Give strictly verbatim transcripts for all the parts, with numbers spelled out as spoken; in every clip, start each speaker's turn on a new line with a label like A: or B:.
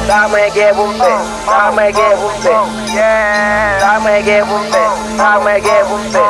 A: Sa mwen gen pou mfe, sa mwen gen pou mfe, sa mwen gen pou mfe, sa mwen gen pou mfe.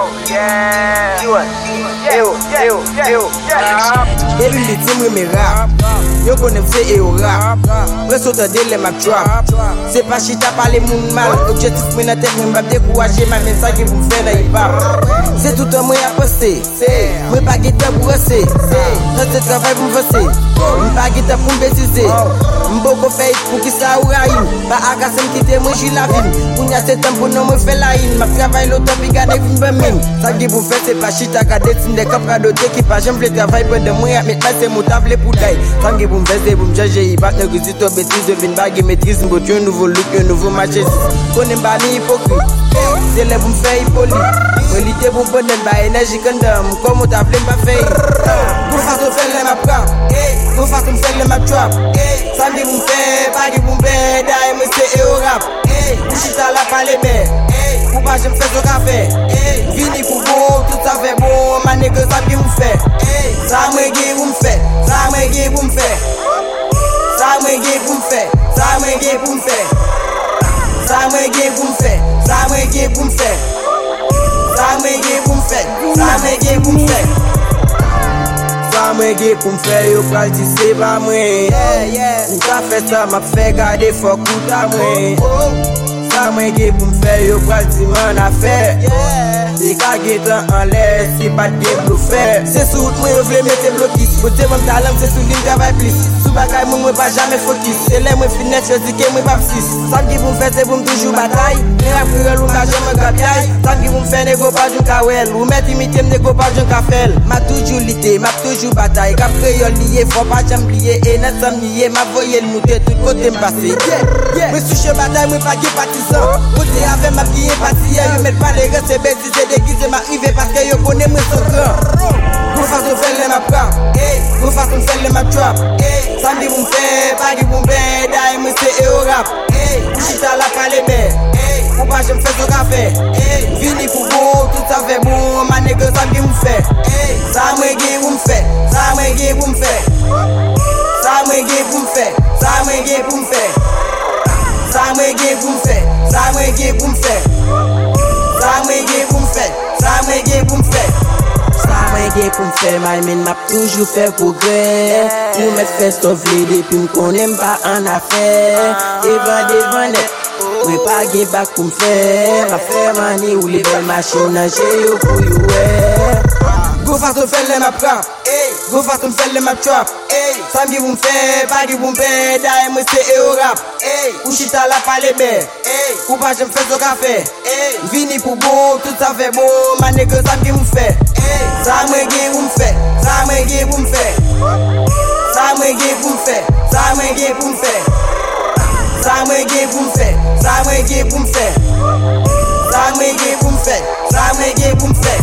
A: Yo, yo, yo,
B: Baby li tim we me rap, yo konen fe e yo rap. Preso te dele ma trap. Se pa chita pale moun mal, objectif mwen a tek mwen bap dekouaje ma mensaj ki pou mfe na hip hop. Se tout an mwen a poste, mwen pa gita pou rase. Nan se travay pou mfose, mwen pa gita pou mbetize. Mboko fe it pou ki sa ou rayin, ba agase mkite mwen jila vin. Mwen ya se tan pou nan mwen fe la in, ma travay lotan pi gade vin bemin. Sa ki pou fe se pa chita ka detin de kap ka dote ki pa jem vle travay pe de mwen ap met la se mou tavle pou day. San ki pou mveze pou mjaje yi bat ne gizito betize vin bagi maîtrise mbot yon nouveau look yon nouveau machesis. Konen ba ni hypocrite, se le pou mfe hipoli. Kwalite pou mponen ba enerji kandam, kom ou tavle mba fey. Pou fason fel le map rap, pou fason fel le map trap. San ki pou mfe, bagi pou mbe, daye mwen se e o rap. Pou chita la pale be, pou pa jem fe zo kafe. Vini pou bo, tout sa fe bon, ma nege san ki mfe. Sa mwen ge pou mfe, sa mwen ge pou mfe. Sa mwen ge pou mfe, sa mwen ge pou mfe. Sa mwen ge pou mfe, sa mwen ge pou mfe. Sa mwen ge pou mfe, sa mwen ge pou mfe. Sa mwen ge pou mfe, yo pral di se ba mwen. Ou ka fe sa ma fe gade fok ou ta mwen. Sa mwen ge pou mfe, yo pral di man a fe. Se ka getan an lè, se pat gen blou fè. Se sou out mwen yo vle mette blokis, bote mwen talan se sou lin travay plis. Sou bagay mwen mwen pa jame fotis, se lè mwen finet yo dike mwen pap sis. San ki pou mfe se pou mtoujou batay, mwen ap krel ou ka jame kapyay. San ki pou mfe nego pa joun ka wel, ou met imitem nego pa joun ka fel. Ma toujou lite, ma toujou batay, kap kreyol liye, fò pa jam liye. E nan sam liye, ma voye l'moute, tout kote m'passe. Mwen souche batay, mwen pa ge patisan, bote ave ma piye patiye. Yo met pa le res se bezi se déguise ma rive parce que yo connaît moi son grand. Pour façon faire les map rap, pour façon faire les map trap. Samedi vous me fait, pas du bon ben, d'ailleurs moi c'est e o rap. Chita la pale be, pour pas j'aime faire ce café. Vini pour beau, tout ça fait bon, ma nègre samedi vous me fait. Ça me gué vous me fait, ça me gué vous me fait. Ça me gué vous me fait, ça me gué vous me fait. Ça me gué vous me fait, ça me gué vous me fait. Sa mwen ge pou mfe, sa mwen ge pou mfe. Sa mwen ge pou mfe, my men map toujou fè progrès. Ou met fè stovle depi m konen pa an afè. Evan devan net, mwen pa ge bak pou mfe. Ma fè mani ou le bel machin nanje yo pou yo we. Go fason fè le map rap, go fason fè le map trap. Samedi pou mfe, bagi pou mbe, daye mwen se e o rap. Ou chita la pale be, ou pa jem fè zo kafe. Vini pou bo, tout sa fe bo, ma nege sam ki mou fe. Sa mwen ge pou mfe, sa mwen ge pou mfe. Sa mwen ge pou mfe, sa mwen ge pou mfe. Sa mwen ge pou mfe, sa mwen ge pou mfe. Sa mwen ge pou mfe, sa mwen ge pou mfe.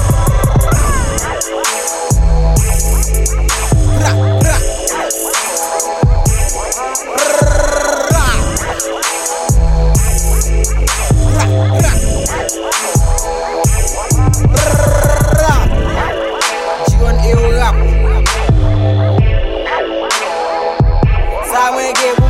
B: Sa mwen ge